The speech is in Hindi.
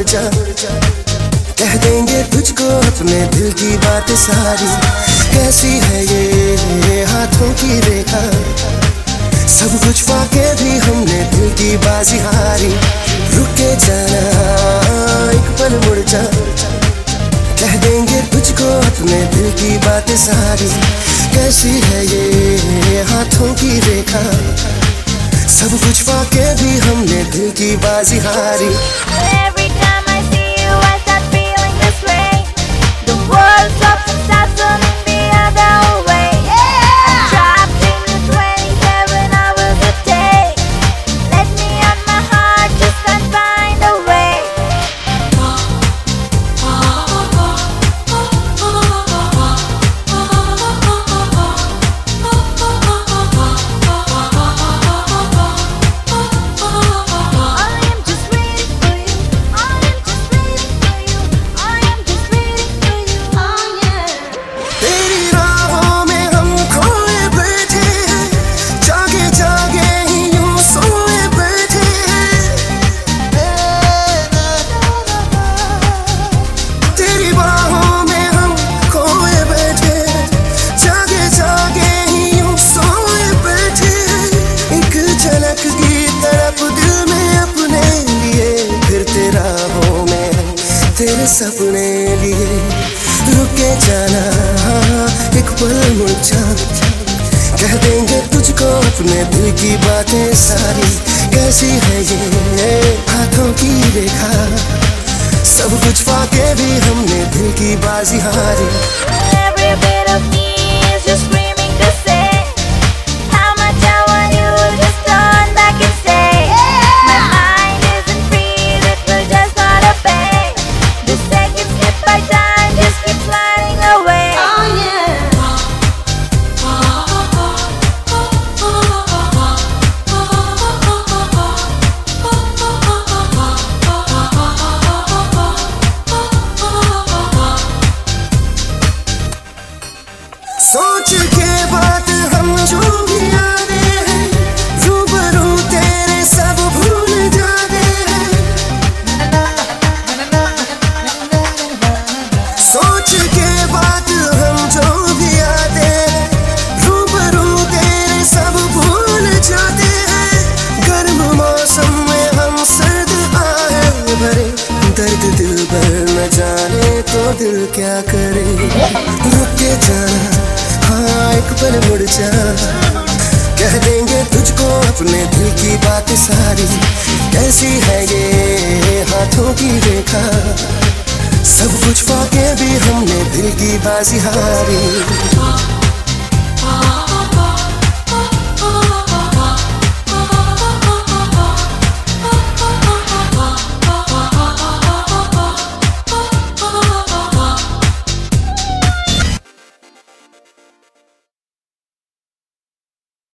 जा, कह देंगे तुझको अपने दिल की बात सारी। कैसी है ये हाथों की रेखा, सब कुछ पाके भी हमने दिल की बाजी हारी। रुके जाना एक पल मुड़ जा, कह देंगे तुझको अपने दिल की बात सारी। कैसी है ये हाथों की रेखा, सब कुछ पाके भी हमने दिल की बाजी हारी। Every time I see you, I start feeling this way. The world stops and starts turning the other way. I'm trapped in the 27 hours a day. Let me on my heart, just can't find a way. I am just waiting for you. I am just waiting for you. I am just waiting for you. Oh yeah. तेरी राहों में हम खोए बैठे हैं, जागे जागे ही यूं सोए बैठे हैं। तेरी बाहों में हम खोए बैठे हैं, जागे जागे ही यूं सोए बैठे हैं। एक झलक की तड़प दिल में अपने लिए, फिर तेरा हो में हम तेरे सपने लिए। रुके जाना एक पल मुड़ जा, कह देंगे तुझको अपने दिल की बातें सारी। कैसी है ये हाथों की रेखा, सब कुछ पाके भी हमने दिल की बाजी हारी। Every bit of me is just screaming to say how much I want you. Just turn back and say my mind isn't free. This will just not obey. The seconds slip by time, just keep sliding away. Oh yeah. सोच के बात हम जो भी आते हैं, रूबरू तेरे सब भूल जाते हैं। सोच के बात हम जो भी आते हैं, रूबरू तेरे सब भूल जाते हैं। गर्म मौसम में हम सर्द आए भरे, दर्द दिल भर न जाने तो दिल क्या करे। रुके जाना हाँ एक पल मुड़ जा, कह देंगे तुझको अपने दिल की बात सारी। कैसी है ये हाथों की रेखा, सब कुछ पाके भी हमने दिल की बाजी हारी।